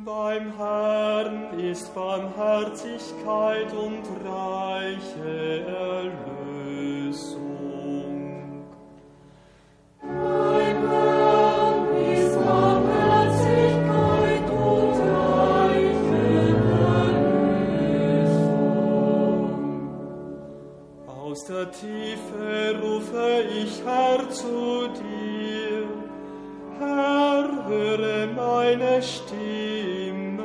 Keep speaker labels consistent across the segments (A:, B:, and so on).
A: Beim Herrn ist Barmherzigkeit und reiche Erlösung.
B: Beim Herrn ist Barmherzigkeit und reiche Erlösung.
A: Aus der Tiefe rufe ich, Herr, zu dir. Herr, höre meine Stimme,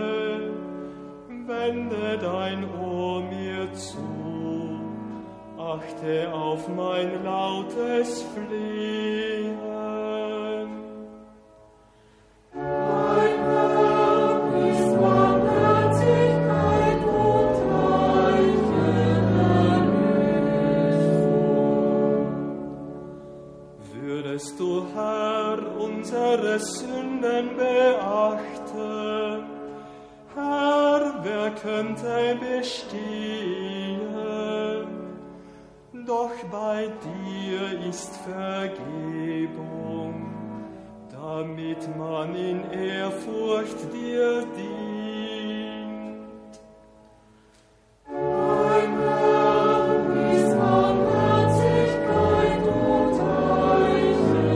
A: wende dein Ohr mir zu, achte auf mein lautes Flehen.
B: Beim Herrn ist Barmherzigkeit und reiche Erlösung.
A: Würdest du, Herr, unsere Sünden beachten, Herr, wer könnte bestehen? Doch bei dir ist Vergebung, damit man in Ehrfurcht dir dient.
B: Beim Herrn ist Barmherzigkeit und reiche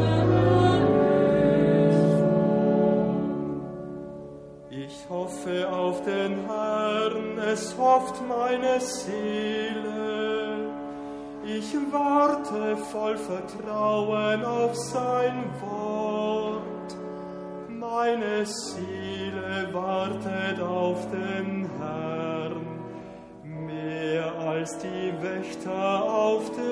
B: Erlösung.
A: Ich hoffe auf den Herrn, es hofft meine Seele. Ich warte voll Vertrauen auf sein Wort. Meine Seele wartet auf den Herrn, mehr als die Wächter auf den